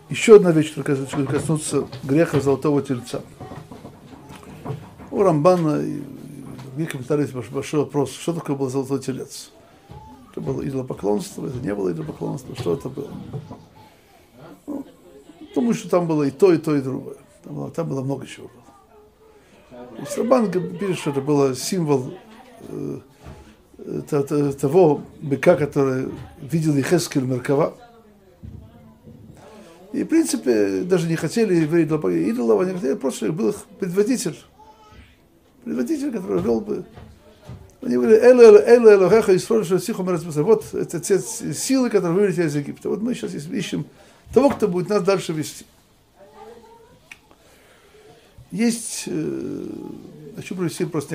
Еще одна вещь, которая коснуться греха золотого тельца. У Рамбана и других комментариев большой вопрос, что такое был золотой телец. Это было идолопоклонство, это не было идолопоклонство, что это было? Ну, думаю, что там было и то, и другое. Там было много чего. И Рамбан пишет, что это было символ того быка, который видел Йехескель Меркава. И, в принципе, даже не хотели идолов, они хотели, просто был их предводитель, который вел бы. Они говорили, вот это те силы, которые вывели из Египта. Вот мы сейчас ищем того, кто будет нас дальше вести. Есть, хочу привести просто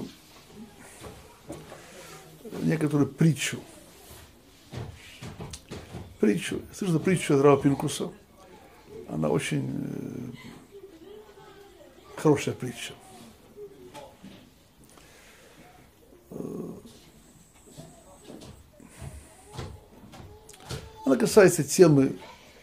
некоторую притчу. Я слышал притчу от Рава Пинкуса. Она очень хорошая притча. Она касается темы.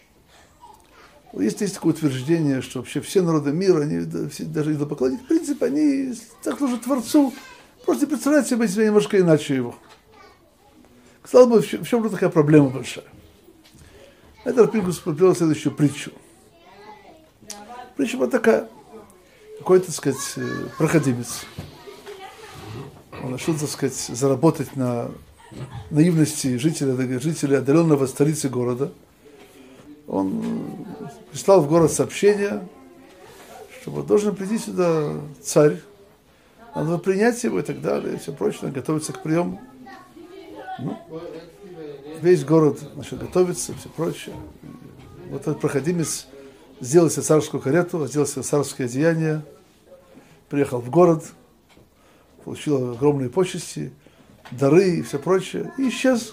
Есть такое утверждение, что вообще все народы мира, они, даже идолопоклонники, в принципе, они так служат Творцу, просто представляют себе немножко иначе его. Казалось бы, в чем же такая проблема большая? Это Рапинкус привел следующую притчу. Притча была такая. Какой-то, так сказать, проходимец. Он решил, так сказать, заработать на наивности жителей отдаленного столицы города. Он прислал в город сообщение, что вот должен прийти сюда царь, надо принять его и так далее, и все прочее, готовиться к приему. Ну, весь город начал готовиться, все прочее. Вот этот проходимец сделал себе царскую карету, сделал себе царское одеяние, приехал в город, получил огромные почести, дары и все прочее, и исчез.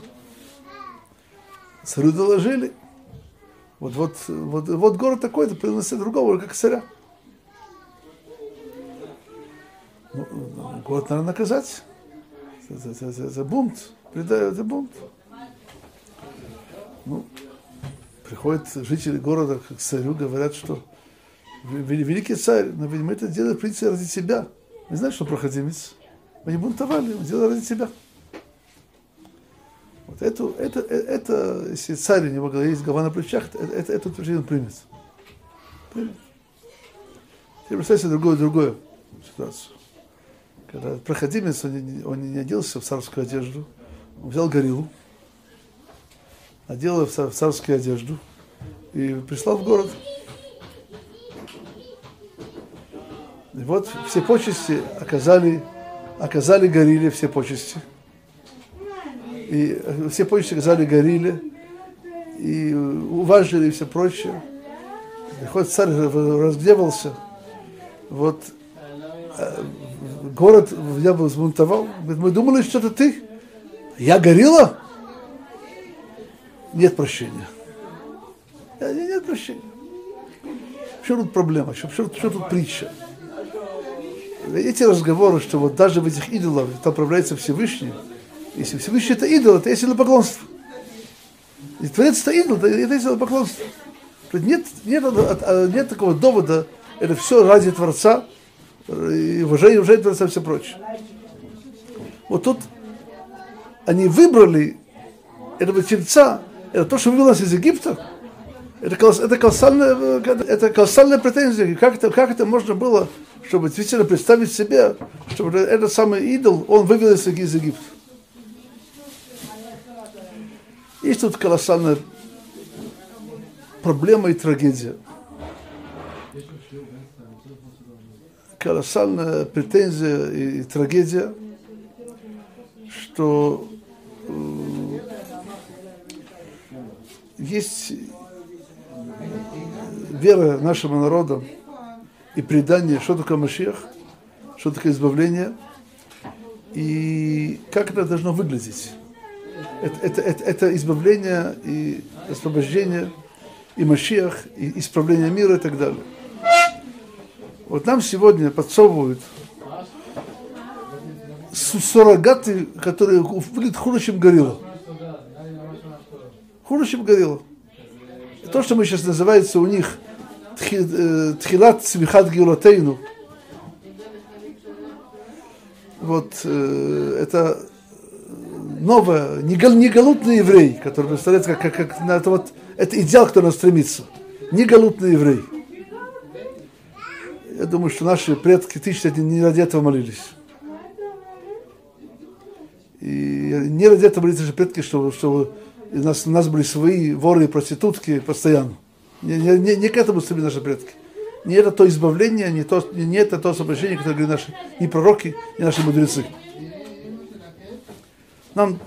Царю доложили. Вот город такой-то приносит другого, как царя. Ну, город надо наказать. Это бунт. Это бунт. Ну, приходят жители города к царю, говорят, что великий царь, но ведь мы это делаем, в принципе, ради тебя. Не знаешь, что проходимец? Мы не бунтовали, мы делали ради тебя. Вот это, если царь у него есть голова на плечах, это утверждение он примет. Теперь представьте другую ситуацию. Когда проходимец, он не оделся в царскую одежду, он взял гориллу, одел в царскую одежду и прислал в город. И вот все почести оказали горилле все почести. И все почести оказали горилле, и уважили и все прочее. И хоть царь разгневался, вот город я бы взбунтовал. Говорит, мы думали, что это ты. Я горилла? Нет прощения. Нет прощения. В чем тут проблема? В чем тут притча? Эти разговоры, что вот даже в этих идолах там проявляется Всевышний. Если Всевышний это идол, это есть идолопоклонство. И Творец это идол, это есть идолопоклонство. Нет такого довода, это все ради Творца, и уважение Творца и все прочее. Вот тут они выбрали этого тельца, это то, что вывело нас из Египта. Это колоссальная претензия. Как это можно было, чтобы действительно представить себе, чтобы этот самый идол, он вывел из Египта. Есть тут колоссальная проблема и трагедия. Колоссальная претензия и трагедия, что есть вера нашего народа и предание, что такое Машиах, что такое избавление, и как это должно выглядеть. Это избавление и освобождение, и Машиах, и исправление мира и так далее. Вот нам сегодня подсовывают суррогаты, которые выглядят хуже, чем горилла. Хуже, чем горилла. То, что мы сейчас называется у них Тхилат Цмихат Геулатейну, вот это новое, не галутный еврей, который представляется как это, вот, это идеал, к которому стремится. Не галутный еврей. Я думаю, что наши предки тысячи лет не ради этого молились. И не ради этого молились наши предки, чтобы у нас были свои воры и проститутки постоянно. Не к этому стремились наши предки. Не это то избавление, не это то освобождение, которое говорят наши ни пророки, ни наши мудрецы. Нам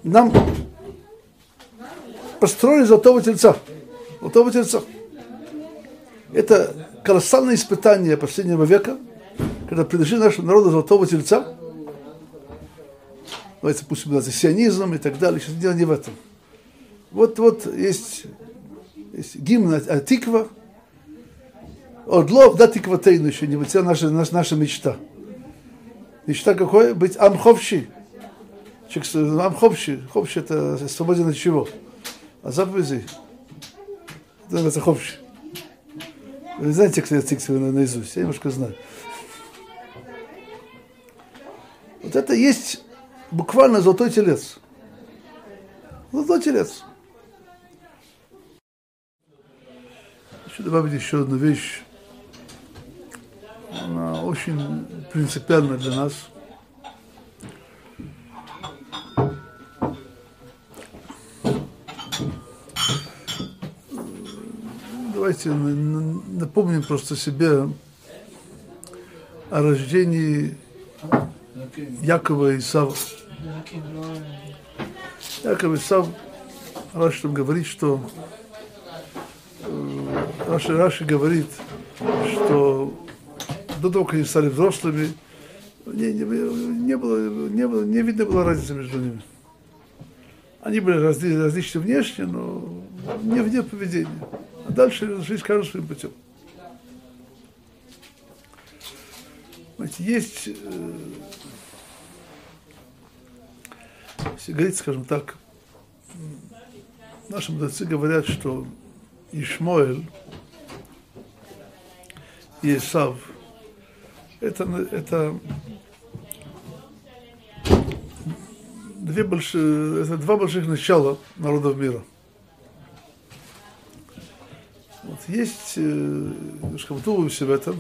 построили золотого тельца. Золотого тельца. Это колоссальное испытание последнего века, когда предложили нашему народу золотого тельца. Давайте пусть будет сионизм и так далее. Сейчас дело не в этом. Вот есть гимн Атиква. Одлов да тикватейну еще не вытела наша мечта. Мечта какой? Быть амховщи. Амховщи. Ховщи это свободен от чего? От заповедей. Это называется ховщи. Вы знаете, кто я циксию наизусть? Я немножко знаю. Вот это есть буквально золотой телец. Золотой телец. Хочу добавить еще одну вещь. Она очень принципиальна для нас. Давайте напомним просто себе о рождении Якова и Исава. Яков и Исав, Раши там говорит, что Раши говорит, что до того, как они стали взрослыми, не видно было разницы между ними. Они были различны внешне, но не вне поведения. А дальше жизнь каждым своим путем. Знаете, есть, если говорить, скажем так, наши мудрецы говорят, что Ишмоэль и Исав это два больших начала народов мира. Вот есть, немножко вдумываемся в этом,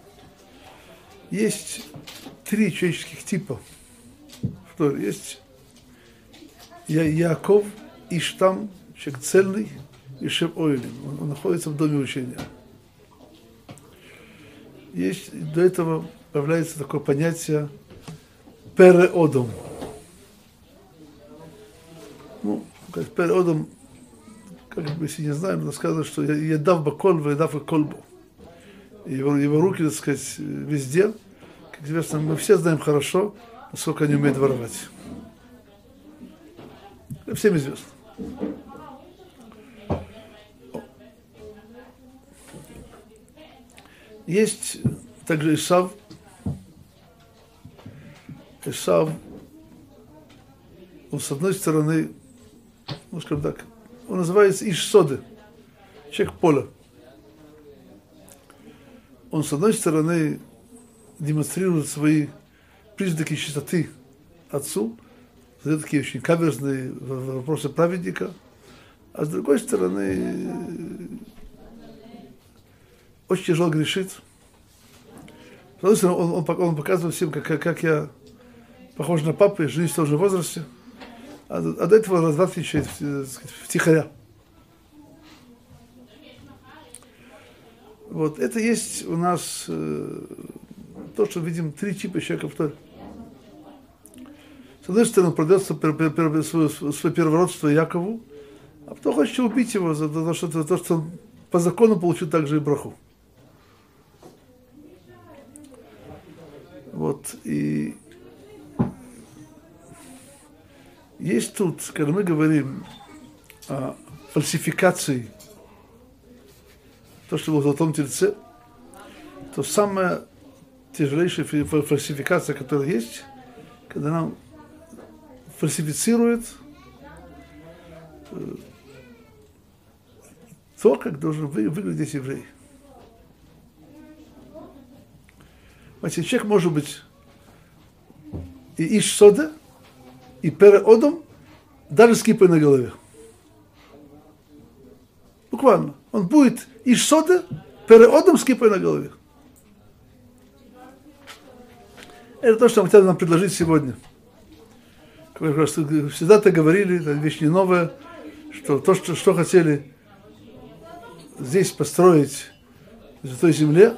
есть три человеческих типа. Есть Яаков, Иштам, человек цельный, и Шем Ойлим. Он находится в доме учения. Есть, до этого появляется такое понятие переодом. Ну, как переодом, как бы, если не знаем, но сказано, что едав бакольва, едав и колбу. Его руки, так сказать, везде. Как известно, мы все знаем хорошо, насколько они умеют воровать. Это всем известно. Есть также Исав. Исав, он с одной стороны, ну скажем так, он называется Иш-Соды, человек поля. Он с одной стороны демонстрирует свои признаки чистоты отцу, задает такие очень каверзные вопросы праведника, а с другой стороны очень тяжело грешит. С одной стороны, он показывает всем, как я похож на папу, я женюсь в том же возрасте, а до этого развратничает втихаря. Вот, это есть у нас то, что видим, три типа человека в Торе. С одной стороны, он продает свое первородство Якову, а потом хочет убить его за то, что он по закону получил также и браху. Вот, и есть тут, когда мы говорим о фальсификации, то, что было в золотом тельце, то самая тяжелейшая фальсификация, которая есть, когда нам фальсифицирует то, как должен выглядеть еврей. Значит, человек может быть и иш сода, и переодом, даже с кипой на голове. Буквально. Он будет иш сода, переодом с кипой на голове. Это то, что мы хотели нам предложить сегодня. Всегда-то говорили, это вещь не новая, что то, что хотели здесь построить на Святой Земле,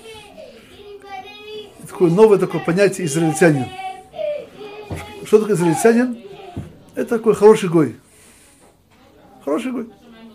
такое новое такое понятие израильтянин. Что такое израильтянин? Это такой хороший гой. Хороший гой.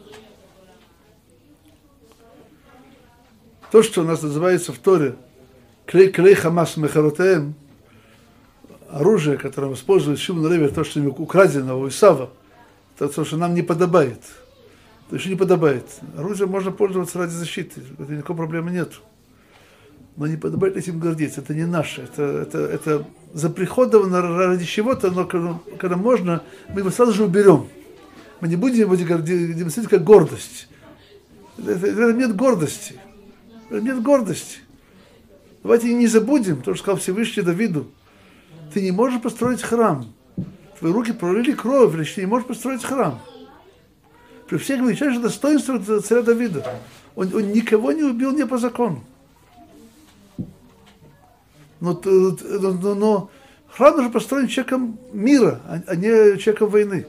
То, что у нас называется в Торе клей хамас мехаротеем, оружие, которое использует Шимон Леви, то, что украдено у Исава, то, что нам не подобает. То, что не подобает. Оружие можно пользоваться ради защиты, это никакой проблемы нет. Но не подобает этим гордиться, это не наше. Это заприходовано ради чего-то, но когда можно, мы его сразу же уберем. Мы не будем его демонстрировать как гордость. Это нет гордости. Это нет гордости. Давайте не забудем то, что сказал Всевышний Давиду. Ты не можешь построить храм. Твои руки пролили кровь, значит, ты не можешь построить храм. При всех величайших достоинствах царя Давида. Он никого не убил не по закону. Но храм должен построен человеком мира, а не человеком войны.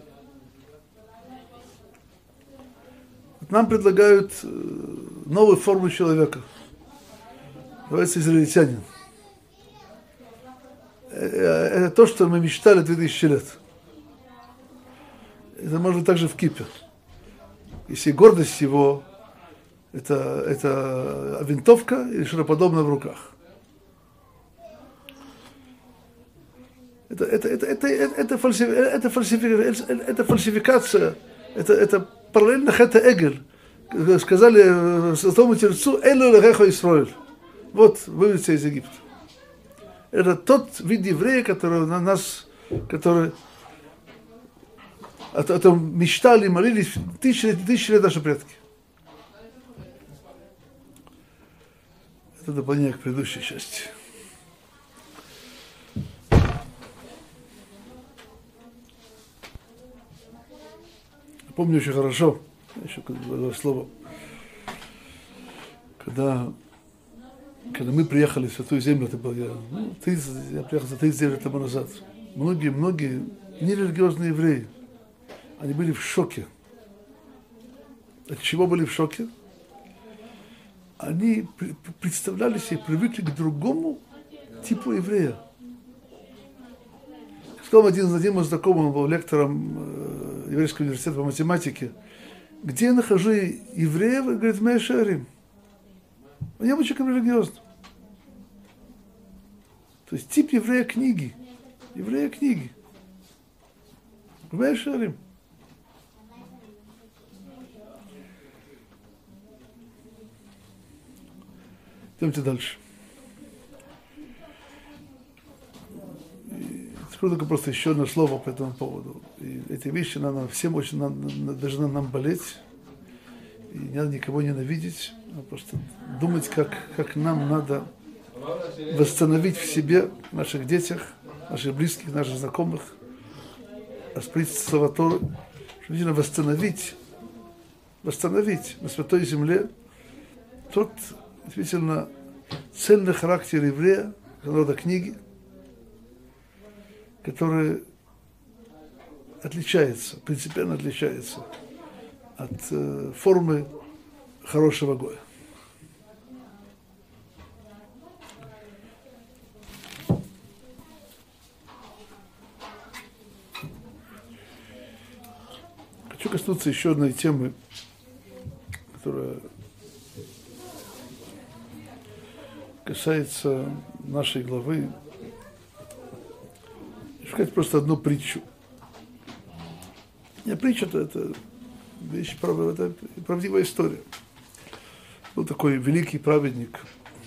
Нам предлагают новую форму человека. Называется израильтянин. Это то, что мы мечтали 2000 лет. Это может быть также в кипе. Если гордость его, это винтовка или что-то подобное в руках. Это фальсификация, это параллельно хэта эгель. Сказали святому Тельцу, «Элю лехеха Исроэль». Вот, выведите из Египта. Это тот вид еврея, который на нас, который о том мечтали, молились тысячи лет наши предки. Это дополнение к предыдущей части. Помню очень хорошо, еще слово, когда мы приехали в Святую Землю, это был я приехал за 39 лет тому назад. Многие нерелигиозные евреи, они были в шоке. От чего были в шоке? Они представляли себе, привыкли к другому типу еврея. Сказал один мой знакомый, он был лектором еврейского университета по математике. Где я нахожу евреев? Он говорит, в Меашарим. Он не был человеком религиозным. То есть тип еврея книги. Еврея книги. В Меашарим. Идемте дальше. Только просто еще одно слово по этому поводу. И эти вещи всем очень должны нам болеть. И не надо никого ненавидеть, а просто думать, как нам надо восстановить в себе, в наших детях, наших близких, наших знакомых, распрыть слова Торы, что нужно восстановить на Святой Земле тот, действительно, цельный характер еврея, народа книги, который принципиально отличается от формы хорошего гоя. Хочу коснуться еще одной темы, которая касается нашей главы. Сказать просто одну притчу. Не притча, это вещь, это правдивая история. Был такой великий праведник,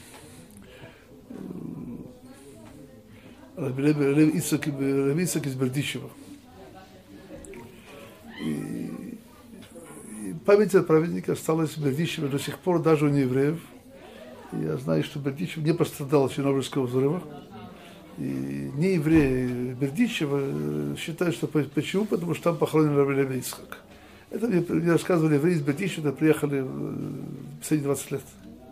Рав Ицхак из Бердичева. И память о праведнике осталась в Бердичеве до сих пор, даже у неевреев. И я знаю, что Бердичев не пострадал от Чернобыльского взрыва. И неевреи Бердичева считают, что почему? Потому что там похоронен Раби Леви Ицхак. Это мне рассказывали евреи из Бердичева, приехали в последние 20 лет.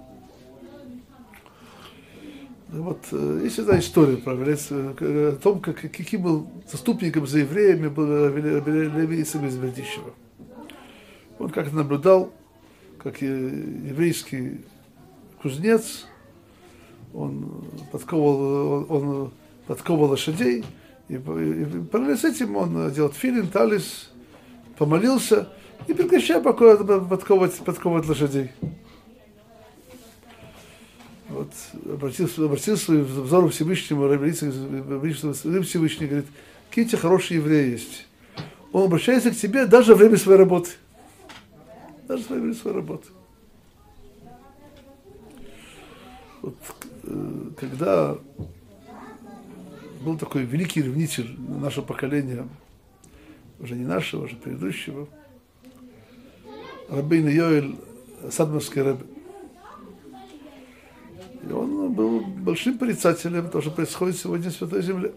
Вот, есть одна история, о том, каким был заступником за евреями был Леви Ицхак из Бердичева. Он как-то наблюдал, как еврейский кузнец, он подковывал лошадей, и параллельно с этим он делал тфилин, талис, помолился и прекращал подковывать лошадей. Вот, обратил свой взор к Всевышнему, Всевышний говорит, какие у тебя хорошие евреи есть. Он обращается к тебе даже во время своей работы. Даже во время своей работы. Вот, когда был такой великий ревнитель нашего поколения, уже не нашего, уже предыдущего, Рабейну Йоэль, Садмарский Ребе. И он был большим порицателем того, что происходит сегодня в Святой Земле.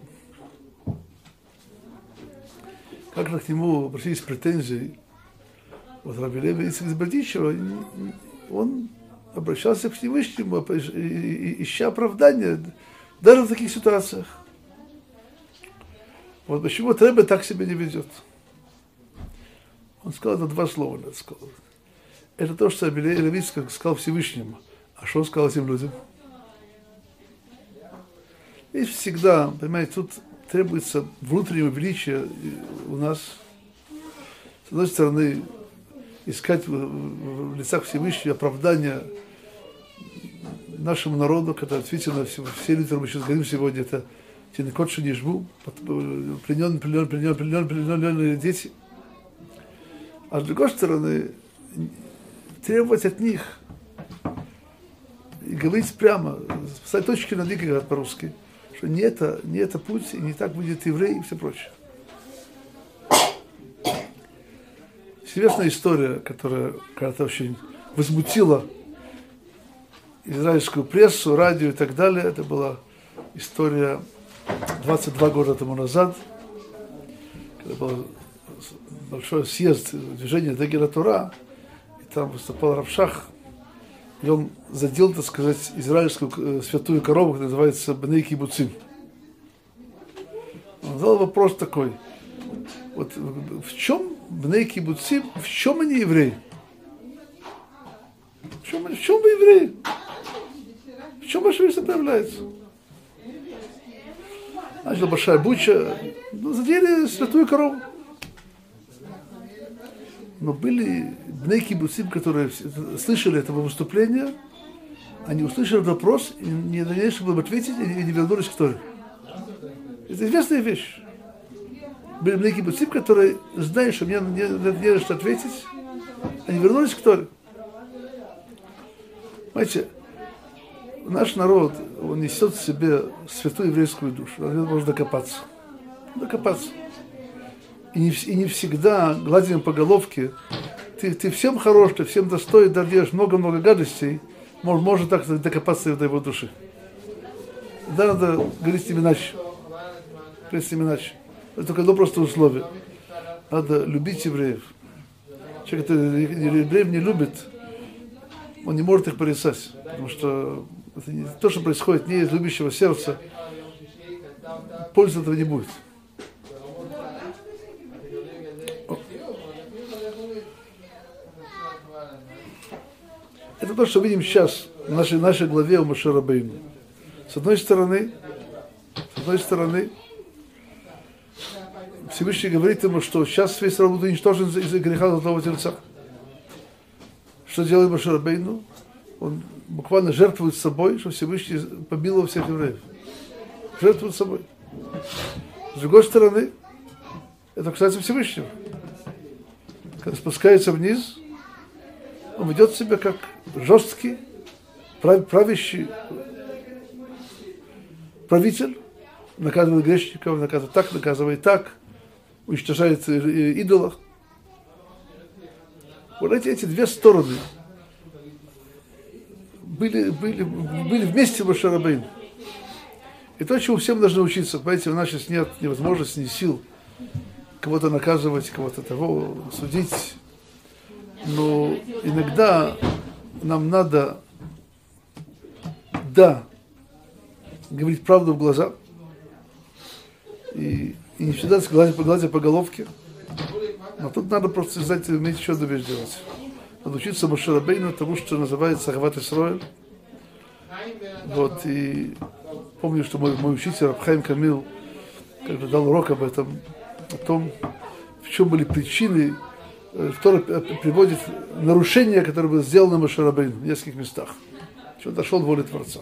Как-то к нему обратились претензии. Вот Раби Леви Ицхак из Бердичева, он обращался к Всевышнему, ища оправдания даже в таких ситуациях. Вот почему Ребе так себя не ведет. Он сказал это два слова. Это то, что Раби Леви Ицхак сказал Всевышнему. А что он сказал этим людям? И всегда, понимаете, тут требуется внутреннего величия у нас. С одной стороны, искать в лицах Всевышнего оправдания нашему народу, когда действительно все люди, которые мы сейчас говорим сегодня, это тинекот шенишбу, плененные дети. А с другой стороны, требовать от них и говорить прямо, ставить точки над «и», как говорят по-русски, что не это путь, и не так будет еврей и все прочее. Известная история, которая когда-то очень возмутила израильскую прессу, радио и так далее. Это была история 22 года тому назад, когда был большой съезд движения Дегер ха-Тора, и там выступал Рав Шах, и он задел, так сказать, израильскую святую корову, которая называется Бней Кибуцим. Он задал вопрос такой: вот в чем Бней Кибуцим, в чем они евреи? В чем вы евреи? В чем ваше место проявляется? Начала большая буча, задели святую корову. Но были Бней Кибуцим, которые слышали этого выступления, они услышали вопрос, и не дали, чтобы ответить, и не вернулись к Торе. Это известная вещь. Были Бней Кибуцим, которые, зная, что мне не что ответить, они вернулись к Торе. Понимаете, наш народ, он несет в себе святую еврейскую душу, он может докопаться. И не всегда, гладим по головке, ты всем хорош, ты всем достоин, да делаешь много-много гадостей, может так докопаться до его души. Да, надо говорить с ним иначе. Это только одно просто условие. Надо любить евреев. Человек, который евреев не любит, он не может их порицать, потому что это не, то, что происходит не из любящего сердца, пользы этого не будет. Это то, что видим сейчас в нашей главе у Моше Рабейну. С одной стороны, Всевышний говорит ему, что сейчас весь народ будет уничтожен из-за греха золотого тельца. Что делает Моше Рабейну? Он буквально жертвует собой, что Всевышний помиловал всех евреев. Жертвует собой. С другой стороны, это касается Всевышнего. Когда спускается вниз, он ведет себя как жесткий, правящий правитель, наказывает грешников, наказывает так, уничтожает идолов. Вот эти две стороны были вместе в Моше Рабейну. И то, чему всем должны учиться. Понимаете, у нас сейчас нет ни возможности, ни сил кого-то наказывать, кого-то того судить. Но иногда нам надо, да, говорить правду в глаза. И не всегда гладить по головке. Но тут надо просто, знаете, уметь еще одну вещь делать. Надо учиться Моше Рабейну тому, что называется Ахават Исроэль. Вот, и помню, что мой учитель Рав Хаим Камил, когда дал урок об этом, о том, в чем были причины, Тора приводит нарушения, которые были сделаны Моше Рабейну в нескольких местах. Что он дошел до воли Творца.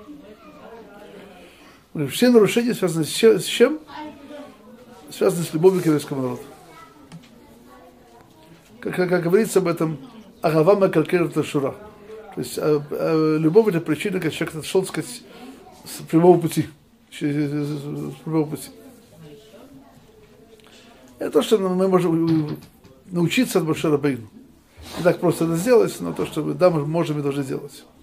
Все нарушения связаны с чем? Связаны с любовью к еврейскому народу. Как говорится об этом, Агава Макалкелет Ашура. То есть любовь — это причина, когда человек отошел, так сказать, с прямого пути. Это то, что мы можем научиться от Моше Рабейну. Не так просто это сделать, но то, что мы можем и должны делать.